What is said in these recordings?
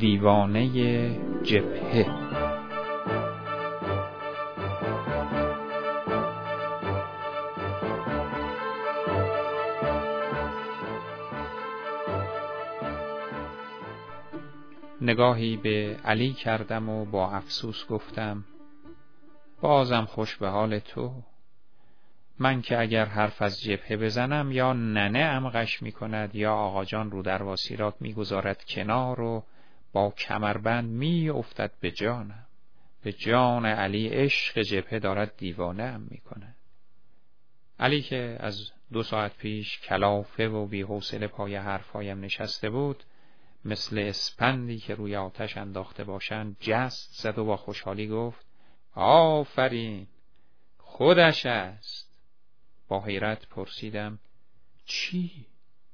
دیوانه جبهه. نگاهی به علی کردم و با افسوس گفتم بازم خوش به حال تو. من که اگر حرف از جبهه بزنم یا ننه عمقش می کند یا آقا جان رو در واسیرات می گذارد کنار و با کمربند می افتد به جانم. به جان علی عشق جبهه دارد دیوانه ام می کند. علی که از 2 ساعت پیش کلافه و بی حوصله پای حرفایم نشسته بود، مثل اسپندی که روی آتش انداخته باشند جست زد و با خوشحالی گفت آفرین، خودش است. با حیرت پرسیدم چی؟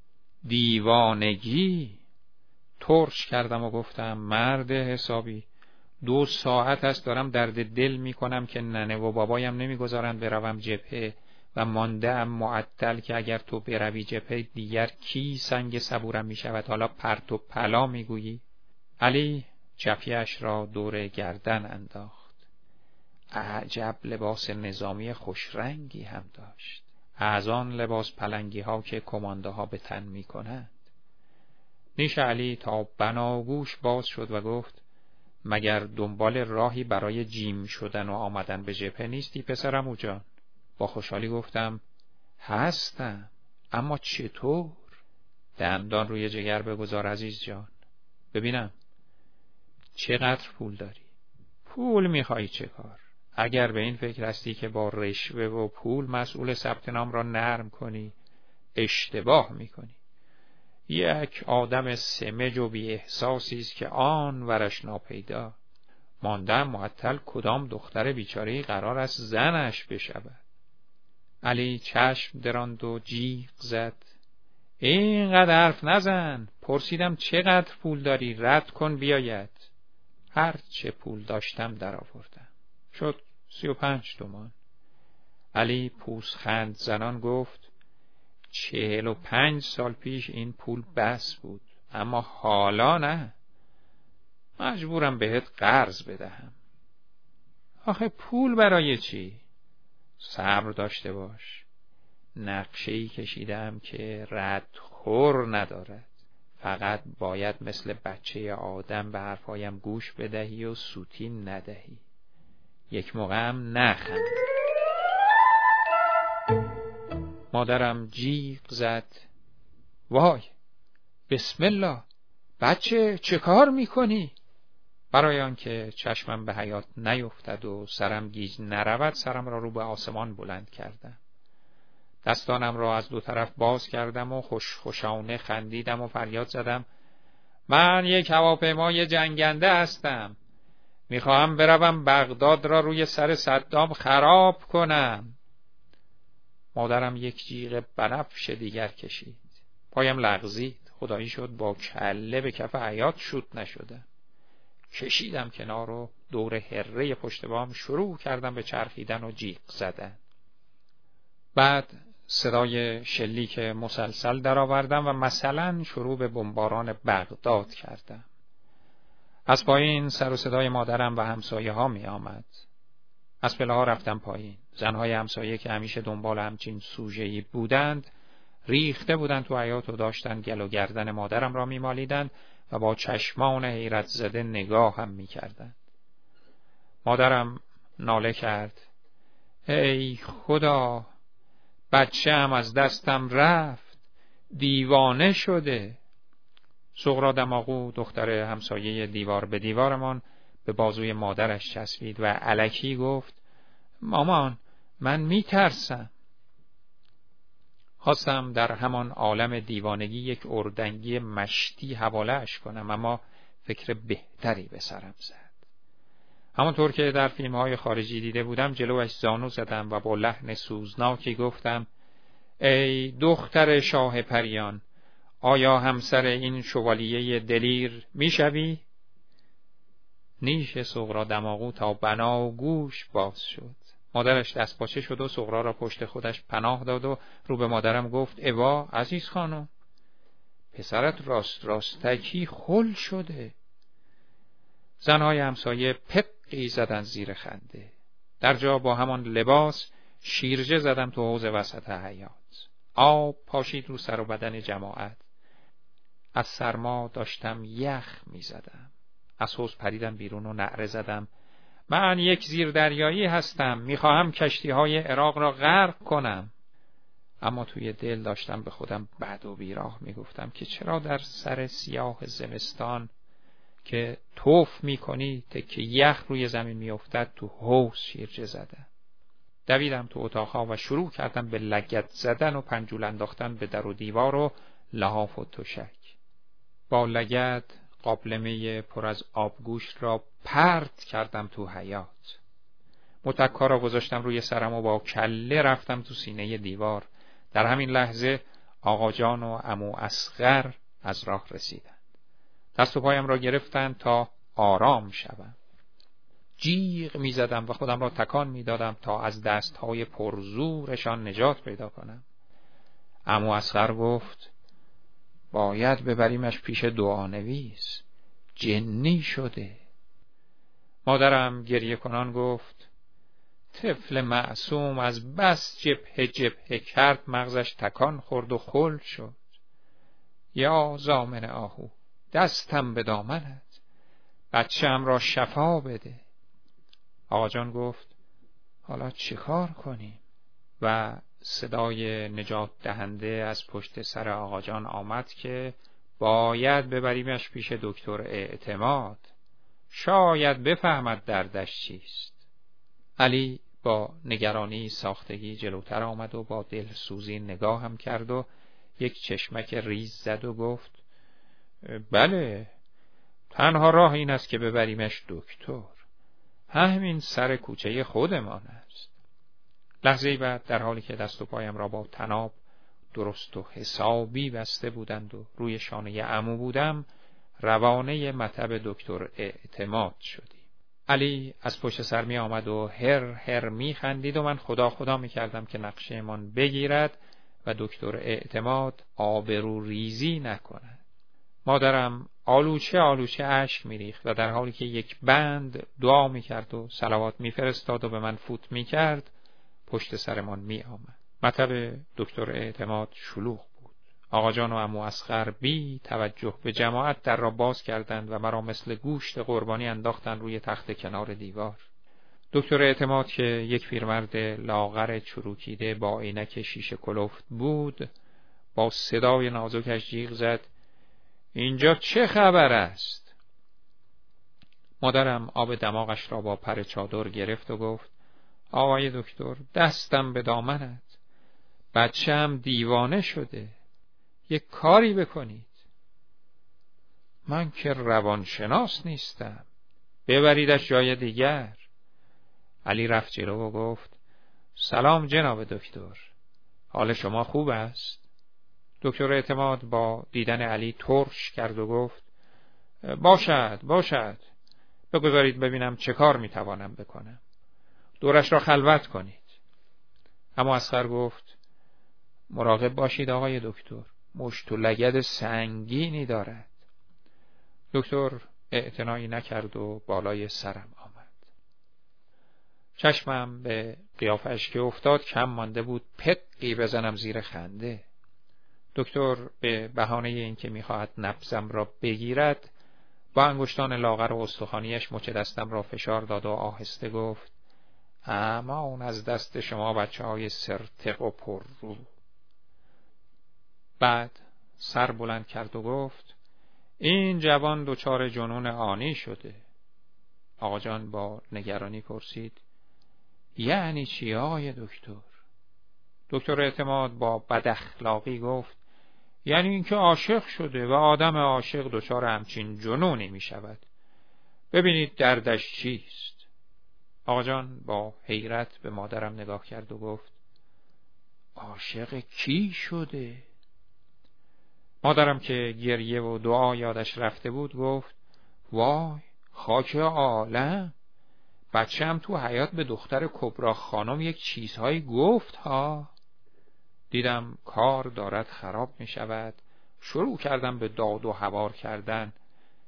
دیوانگی؟ ترش کردم و گفتم مرد حسابی، 2 ساعت است دارم درد دل می کنم که ننه و بابایم نمیگذارند بروم جبهه و مانده ام معطل که اگر تو بروی جبهه دیگر کی سنگ صبورم می شود. حالا پرت و پلا می گویی؟ علی جبهه‌اش را دور گردن انداخت. عجب لباس نظامی خوشرنگی هم داشت، از آن لباس پلنگی ها که کمانده ها به تن می کنند. نیش علی تا بناگوش باز شد و گفت مگر دنبال راهی برای جیم شدن و آمدن به جبهه نیستی پسرم جان؟ با خوشحالی گفتم هستم، اما چطور؟ دندان روی جگر بگذار عزیز جان، ببینم چقدر پول داری؟ پول میخوایی چه کار؟ اگر به این فکر هستی که با رشوه و پول مسئول ثبت نام را نرم کنی اشتباه میکنی. یک آدم سمج و بی احساسی است که آن ورش ناپیدا. ماندم معطل کدام دختر بیچاره‌ای قرار است زنش بشود. علی چشم دراند و جیغ زد اینقدر حرف نزن. پرسیدم چقدر پول داری؟ رد کن بیاید. هر چه پول داشتم در آوردم. شد 35 تومان. علی پوزخند زنان گفت 45 سال پیش این پول بس بود، اما حالا نه. مجبورم بهت قرض بدهم. آخه پول برای چی؟ صبر داشته باش. نقشه‌ای کشیدم که ردخور ندارد. فقط باید مثل بچه آدم به حرفایم گوش بدهی و سوتی ندهی. یک موقع هم نخند. مادرم جیغ زد وای بسم الله، بچه چه کار میکنی؟ برای آنکه چشمم به حیاط نیفتد و سرم گیج نرود سرم را رو به آسمان بلند کردم. دستانم را از 2 طرف باز کردم و خوشخوشانه خندیدم و فریاد زدم من یک هواپیمای جنگنده هستم. میخواهم بروم بغداد را روی سر صدام خراب کنم. مادرم یک جیغ بنفش دیگر کشید. پایم لغزید. خدایی شد با کله به کف حیاط شوت نشدم. کشیدم کنار و دور هره پشت بام شروع کردم به چرخیدن و جیغ زدن. بعد صدای شلیک مسلسل درآوردم و مثلا شروع به بمباران بغداد کردم. از پایین سر و صدای مادرم و همسایه ها می آمد. از پله ها رفتم پایین. زنهای همسایه که همیشه دنبال همچین سوژه‌ای بودند ریخته بودند تو حیاط و داشتند گل و گردن مادرم را می مالیدند و با چشمان حیرت زده نگاه هم می کردند. مادرم ناله کرد ای خدا، بچه‌ام از دستم رفت، دیوانه شده. سغرا دماغو دختر همسایه دیوار به دیوارمان به بازوی مادرش چسبید و الکی گفت مامان من میترسم. خواستم در همان عالم دیوانگی یک اردنگی مشتی حواله‌اش کنم، اما فکر بهتری به سرم زد. همونطور که در فیلم‌های خارجی دیده بودم جلوش زانو زدم و با لحن سوزناکی گفتم ای دختر شاه پریان، آیا همسر این شوالیه دلیر میشوی؟ نیش سغرا دماغو تا بناگوش باز شد. مادرش دست پاچه شد و سغرا را پشت خودش پناه داد و رو به مادرم گفت عزیز خانم، پسرت راستکی خل شده. زنهای همسایه پقی زدن زیر خنده. در جا با همان لباس شیرجه زدم تو حوض وسط حیاط. آب پاشید رو سر و بدن جماعت. از سرما داشتم یخ می زدم. از حوض پریدم بیرون و نعره زدم: من یک زیردریایی هستم، میخواهم کشتی‌های عراق را غرق کنم. اما توی دل داشتم به خودم بد و بیراه میگفتم که چرا در سر سیاه زمستان که توف میکنی تکه یخ روی زمین میافتد تو حوض شیرجه زدم. دویدم تو اتاقها و شروع کردم به لگد زدن و پنجول انداختن به در و دیوار و لحاف و تشک. با لگد قابلمه پر از آبگوشت را پرت کردم تو حیاط. متکا را گذاشتم روی سرم و با کله رفتم تو سینه دیوار. در همین لحظه آقا جان و عمو اصغر از راه رسیدند. دست و پایم را گرفتند تا آرام شوم. جیغ می زدم و خودم را تکان می دادم تا از دستهای پرزورشان نجات پیدا کنم. عمو اصغر گفت: باید ببریمش پیش دعانویس، جنی شده. مادرم گریه کنان گفت: طفل معصوم از بس جبهه کرد مغزش تکان خورد و خل شد. یا زامن آهو، دستم به دامنت، بچه‌ام را شفا بده. آقا جان گفت: حالا چه کار کنیم؟ و صدای نجات دهنده از پشت سر آقا جان آمد که باید ببریمش پیش دکتر اعتماد، شاید بفهمد دردش چیست. علی با نگرانی ساختگی جلوتر آمد و با دلسوزی نگاهم کرد و یک چشمک ریز زد و گفت: بله، تنها راه این است که ببریمش دکتر. همین سر کوچه خودمان است. لحظه‌ای بعد در حالی که دست و پایم را با طناب درست و حسابی بسته بودند و روی شانه عمو بودم، روانه مطب دکتر اعتماد شدیم. علی از پشت سر می آمد و هر می خندید و من خدا خدا می کردم که نقشه‌مان بگیرد و دکتر اعتماد آبرو ریزی نکند. مادرم آلوچه اشک می ریخت و در حالی که یک بند دعا می کرد و صلوات می فرستاد و به من فوت می کرد پشت سرمان می آمد. مطب دکتر اعتماد شلوغ بود. آقا جان و عمو اصغر بی توجه به جماعت در را باز کردند و مرا مثل گوشت قربانی انداختند روی تخت کنار دیوار. دکتر اعتماد که یک پیرمرد لاغر چروکیده با عینک شیشه کلفت بود، با صدای نازکش جیغ زد: اینجا چه خبر است؟ مادرم آب دماغش را با پر چادر گرفت و گفت: آقای دکتر، دستم به دامنت، بچه‌م دیوانه شده، یک کاری بکنید. من که روانشناس نیستم، ببریدش جای دیگر. علی رفت جلو و گفت: سلام جناب دکتر، حال شما خوب است؟ دکتر اعتماد با دیدن علی ترش کرد و گفت: باشد، بگذارید ببینم چه کار میتوانم بکنم. دورش را خلوت کنید. اما اصغر گفت: مراقب باشید آقای دکتر، مشت و لگد سنگینی دارد. دکتر اعتنایی نکرد و بالای سرم آمد. چشمم به قیافش که افتاد کم مانده بود پقی بزنم زیر خنده. دکتر به بهانه اینکه می‌خواهد نبضم را بگیرد با انگشتان لاغر و استخوانیش مچ دستم را فشار داد و آهسته گفت: اما اون از دست شما بچه‌های سرتق و پر رو. بعد سر بلند کرد و گفت: این جوان دچار جنون آنی شده. آقا جان با نگرانی پرسید: یعنی چی آقای دکتر؟ دکتر اعتماد با بداخلاقی گفت: یعنی اینکه عاشق شده و آدم عاشق دچار همچین جنونی می شود. ببینید دردش چیست. آقا جان با حیرت به مادرم نگاه کرد و گفت: عاشق کی شده؟ مادرم که گریه و دعا یادش رفته بود گفت: وای خاک عالم، بچه‌م تو حیاط به دختر کبرا خانم یک چیزهایی گفت ها. دیدم کار دارد خراب می شود. شروع کردم به داد و هوار کردن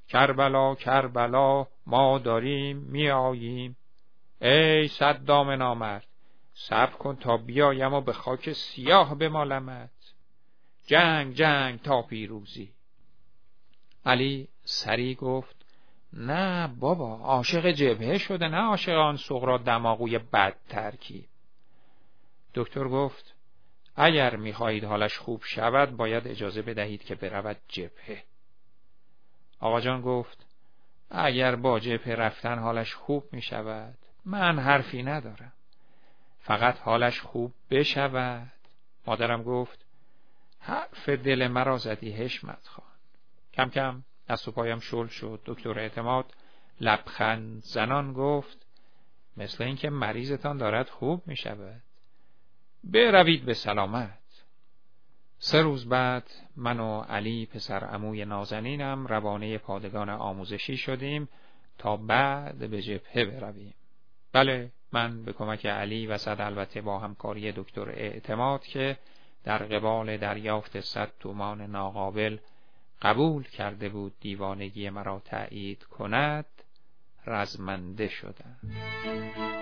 کربلا کربلا ما داریم می آییم. ای صدام نامرد، صبر کن تا بیایم و به خاک سیاه بمالمت. جنگ جنگ تا پیروزی. علی سری گفت نه بابا، عاشق جبهه شده، نه عاشق آن سغرا دماغوی بد ترکیب. دکتر گفت اگر می‌خواهید حالش خوب شود باید اجازه بدهید که برود جبهه. آقا جان گفت اگر با جبهه رفتن حالش خوب می شود من حرفی ندارم، فقط حالش خوب بشود. مادرم گفت حرف دل مرا زدی حشمت خان. کم کم دست و پایم شل شد. دکتر اعتماد لبخند زنان گفت مثل اینکه مریضتان دارد خوب می شود، بروید به سلامت. 3 روز بعد من و علی پسر عموی نازنینم روانه پادگان آموزشی شدیم تا بعد به جبهه برویم. بله، من به کمک علی و صد البته با همکاری دکتر اعتماد که در قبال دریافت 100 تومان ناقابل قبول کرده بود دیوانگی مرا تأیید کند رزمنده شدم.